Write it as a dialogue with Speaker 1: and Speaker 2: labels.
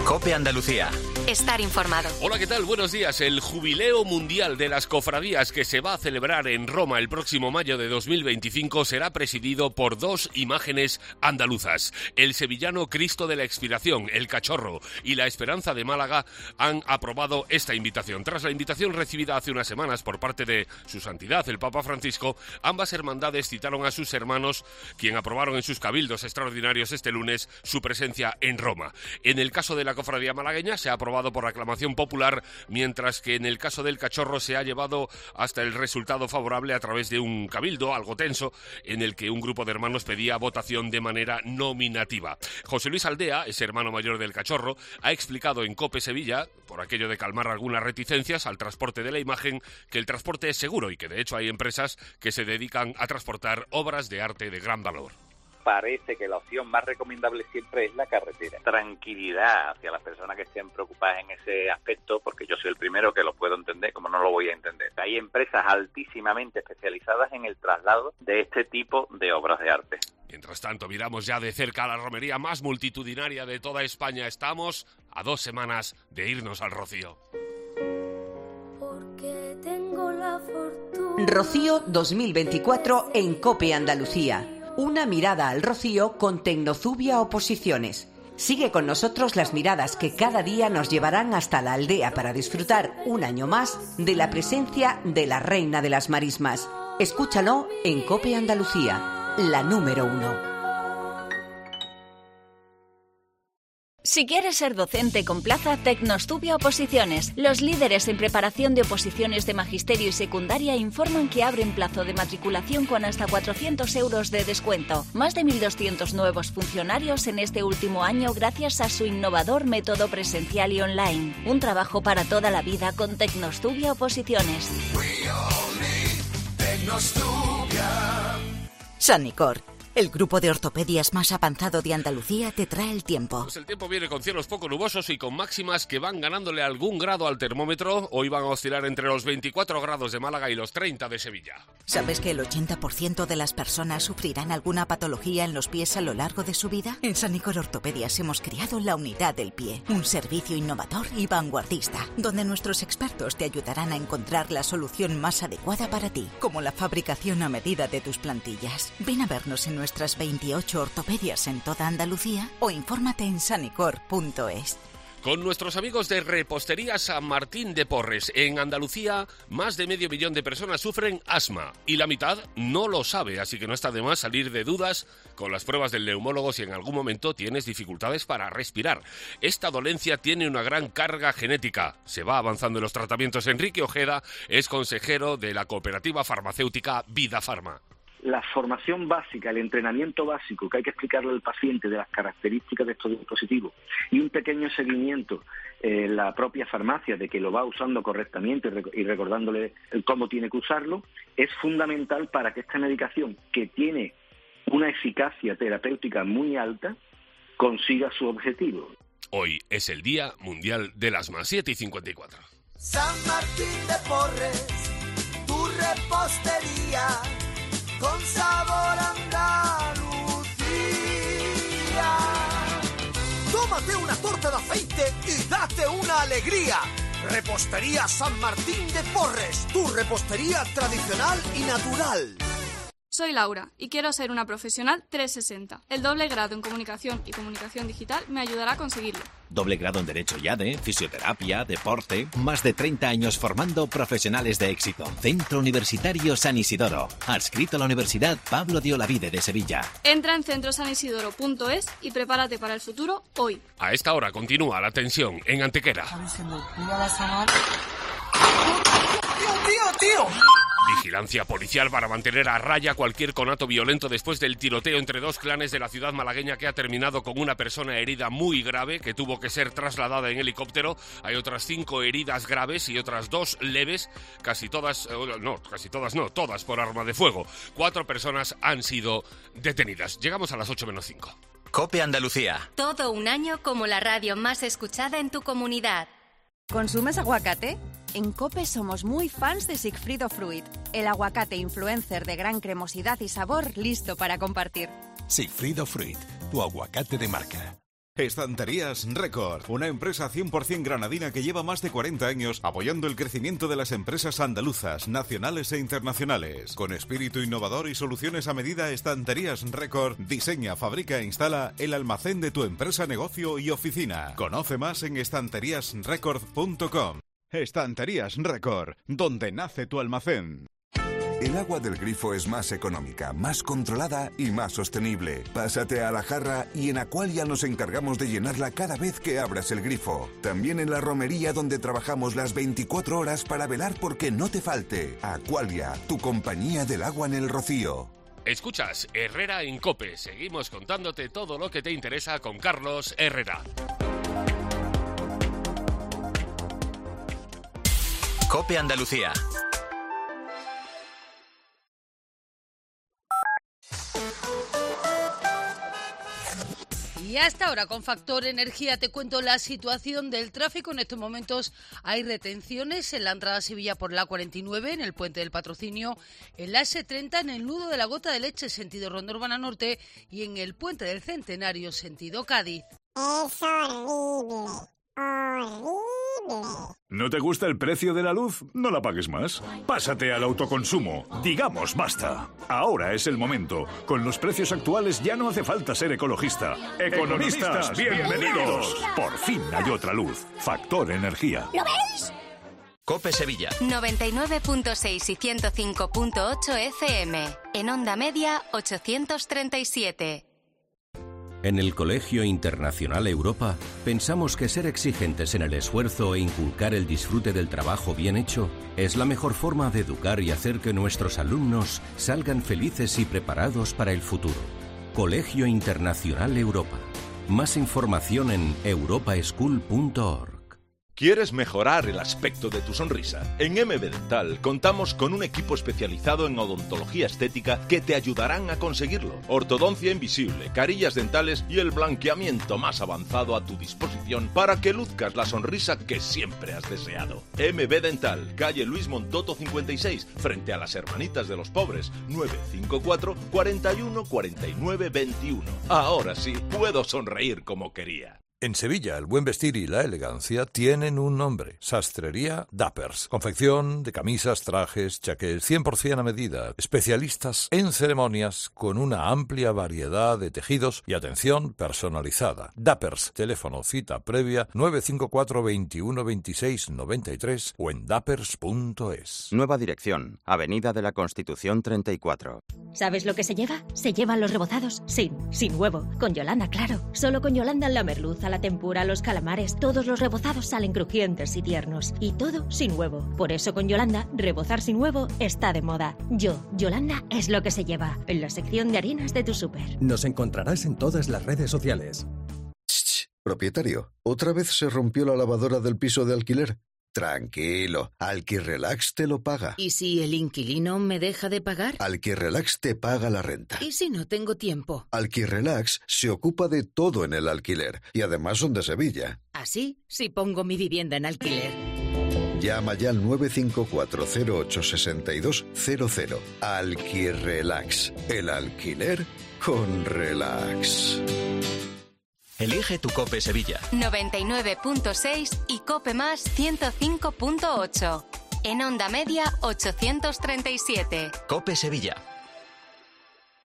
Speaker 1: COPE Andalucía.
Speaker 2: Estar informado.
Speaker 3: Hola, ¿qué tal? Buenos días. El Jubileo Mundial de las Cofradías, que se va a celebrar en Roma el próximo mayo de 2025, será presidido por dos imágenes andaluzas. El sevillano Cristo de la Expiración, el Cachorro, y la Esperanza de Málaga han aprobado esta invitación. Tras la invitación recibida hace unas semanas por parte de Su Santidad, el Papa Francisco, ambas hermandades citaron a sus hermanos, quien aprobaron en sus cabildos extraordinarios este lunes su presencia en Roma. En el caso de la cofradía malagueña se ha aprobado por aclamación popular, mientras que en el caso del Cachorro se ha llevado hasta el resultado favorable a través de un cabildo algo tenso, en el que un grupo de hermanos pedía votación de manera nominativa. José Luis Aldea, es hermano mayor del Cachorro, ha explicado en COPE Sevilla, por aquello de calmar algunas reticencias al transporte de la imagen, que el transporte es seguro y que de hecho hay empresas que se dedican a transportar obras de arte de gran valor.
Speaker 4: Parece que la opción más recomendable siempre es la carretera. Tranquilidad hacia las personas que estén preocupadas en ese aspecto, porque yo soy el primero que lo puedo entender, como no lo voy a entender. Hay empresas altísimamente especializadas en el traslado de este tipo de obras de arte.
Speaker 3: Mientras tanto, miramos ya de cerca la romería más multitudinaria de toda España. Estamos a 2 semanas de irnos al Rocío.
Speaker 5: Porque tengo la fortuna.
Speaker 6: Rocío 2024 en COPE Andalucía. Una mirada al Rocío con Tecnozubia Oposiciones. Sigue con nosotros las miradas que cada día nos llevarán hasta la aldea para disfrutar un año más de la presencia de la Reina de las Marismas. Escúchalo en COPE Andalucía, la número 1.
Speaker 7: Si quieres ser docente con plaza, Tecnostubia Oposiciones. Los líderes en preparación de oposiciones de magisterio y secundaria informan que abren plazo de matriculación con hasta 400 euros de descuento. Más de 1.200 nuevos funcionarios en este último año gracias a su innovador método presencial y online. Un trabajo para toda la vida con Tecnostubia Oposiciones.
Speaker 8: Sanicor, el grupo de ortopedias más avanzado de Andalucía, te trae el tiempo.
Speaker 3: Pues el tiempo viene con cielos poco nubosos y con máximas que van ganándole algún grado al termómetro. Hoy van a oscilar entre los 24 grados de Málaga y los 30 de Sevilla.
Speaker 8: ¿Sabes que el 80% de las personas sufrirán alguna patología en los pies a lo largo de su vida? En Sanicor Ortopedias hemos creado la unidad del pie, un servicio innovador y vanguardista, donde nuestros expertos te ayudarán a encontrar la solución más adecuada para ti, como la fabricación a medida de tus plantillas. Ven a vernos en nuestras 28 ortopedias en toda Andalucía o infórmate en sanicor.es.
Speaker 3: Con nuestros amigos de Repostería San Martín de Porres, en Andalucía, más de 500.000 de personas sufren asma y la mitad no lo sabe, así que no está de más salir de dudas con las pruebas del neumólogo si en algún momento tienes dificultades para respirar. Esta dolencia tiene una gran carga genética. Se va avanzando en los tratamientos. Enrique Ojeda es consejero de la cooperativa farmacéutica Vida Farma.
Speaker 9: La formación básica, el entrenamiento básico que hay que explicarle al paciente de las características de estos dispositivos y un pequeño seguimiento en la propia farmacia de que lo va usando correctamente y recordándole cómo tiene que usarlo, es fundamental para que esta medicación, que tiene una eficacia terapéutica muy alta, consiga su objetivo.
Speaker 3: Hoy es el Día Mundial del Asma, 7:54.
Speaker 10: San Martín de Porres, tu repostería con sabor a Andalucía. Tómate una torta de aceite y date una alegría. Repostería San Martín de Porres, tu repostería tradicional y natural.
Speaker 11: Soy Laura y quiero ser una profesional 360. El doble grado en Comunicación y Comunicación Digital me ayudará a conseguirlo.
Speaker 12: Doble grado en Derecho y ADE, Fisioterapia, Deporte. Más de 30 años formando profesionales de éxito. Centro Universitario San Isidoro. Adscrito a la Universidad Pablo de Olavide de Sevilla.
Speaker 11: Entra en centrosanisidoro.es y prepárate para el futuro hoy.
Speaker 3: A esta hora continúa la tensión en Antequera.
Speaker 10: ¡Tío!
Speaker 3: Vigilancia policial para mantener a raya cualquier conato violento después del tiroteo entre dos clanes de la ciudad malagueña que ha terminado con una persona herida muy grave que tuvo que ser trasladada en helicóptero. Hay otras 5 heridas graves y otras 2 leves, todas por arma de fuego. 4 personas han sido detenidas. Llegamos a las 8:05.
Speaker 1: COPE Andalucía.
Speaker 2: Todo un año como la radio más escuchada en tu comunidad.
Speaker 13: ¿Consumes aguacate? En COPE somos muy fans de Sigfrido Fruit, el aguacate influencer de gran cremosidad y sabor listo para compartir.
Speaker 14: Sigfrido Fruit, tu aguacate de marca. Estanterías Record, una empresa 100% granadina que lleva más de 40 años apoyando el crecimiento de las empresas andaluzas, nacionales e internacionales. Con espíritu innovador y soluciones a medida, Estanterías Record diseña, fabrica e instala el almacén de tu empresa, negocio y oficina. Conoce más en estanteriasrecord.com. Estanterías Record, donde nace tu almacén.
Speaker 15: El agua del grifo es más económica, más controlada y más sostenible. Pásate a la jarra y en Aqualia nos encargamos de llenarla cada vez que abras el grifo. También en la romería, donde trabajamos las 24 horas para velar porque no te falte. Aqualia, tu compañía del agua en el Rocío.
Speaker 3: Escuchas Herrera en COPE. Seguimos contándote todo lo que te interesa con Carlos Herrera.
Speaker 1: COPE Andalucía.
Speaker 16: Y hasta ahora, con Factor Energía, te cuento la situación del tráfico. En estos momentos hay retenciones en la entrada a Sevilla por la A49, en el Puente del Patrocinio, en la S30, en el nudo de la Gota de Leche, sentido Ronda Urbana Norte, y en el Puente del Centenario, sentido Cádiz.
Speaker 17: Es horrible, horrible.
Speaker 18: ¿No te gusta el precio de la luz? No la pagues más. Pásate al autoconsumo. Digamos basta. Ahora es el momento. Con los precios actuales ya no hace falta ser ecologista. ¡Economistas, bienvenidos! Por fin hay otra luz. Factor Energía.
Speaker 17: ¿Lo veis?
Speaker 1: COPE Sevilla.
Speaker 2: 99.6 y 105.8 FM. En onda media, 837.
Speaker 19: En el Colegio Internacional Europa pensamos que ser exigentes en el esfuerzo e inculcar el disfrute del trabajo bien hecho es la mejor forma de educar y hacer que nuestros alumnos salgan felices y preparados para el futuro. Colegio Internacional Europa. Más información en europaschool.org.
Speaker 20: ¿Quieres mejorar el aspecto de tu sonrisa? En MB Dental contamos con un equipo especializado en odontología estética que te ayudarán a conseguirlo. Ortodoncia invisible, carillas dentales y el blanqueamiento más avanzado a tu disposición para que luzcas la sonrisa que siempre has deseado. MB Dental, calle Luis Montoto 56, frente a las Hermanitas de los Pobres, 954 41 49 21. Ahora sí, puedo sonreír como quería.
Speaker 21: En Sevilla, el buen vestir y la elegancia tienen un nombre: Sastrería Dappers. Confección de camisas, trajes, chaqués, 100% a medida. Especialistas en ceremonias con una amplia variedad de tejidos y atención personalizada. Dappers. Teléfono cita previa 954 21 26 93 o en dappers.es.
Speaker 22: Nueva dirección, Avenida de la Constitución 34.
Speaker 23: ¿Sabes lo que se lleva? Se llevan los rebozados sin huevo. Con Yolanda, claro. Solo con Yolanda la merluza, la tempura, los calamares, todos los rebozados salen crujientes y tiernos. Y todo sin huevo. Por eso con Yolanda, rebozar sin huevo está de moda. Yolanda es lo que se lleva. En la sección de harinas de tu súper.
Speaker 24: Nos encontrarás en todas las redes sociales.
Speaker 25: Propietario, ¿otra vez se rompió la lavadora del piso de alquiler? Tranquilo, Alquirrelax te lo paga.
Speaker 26: ¿Y si el inquilino me deja de pagar?
Speaker 25: Alquirrelax te paga la renta.
Speaker 26: ¿Y si no tengo tiempo?
Speaker 25: Alquirrelax se ocupa de todo en el alquiler y además son de Sevilla.
Speaker 26: ¿Así? Si pongo mi vivienda en alquiler.
Speaker 25: Llama ya al 954-08-6200. Alquirrelax, el alquiler con relax.
Speaker 1: Elige tu COPE Sevilla.
Speaker 2: 99.6 y COPE más 105.8. En onda media 837.
Speaker 1: COPE Sevilla.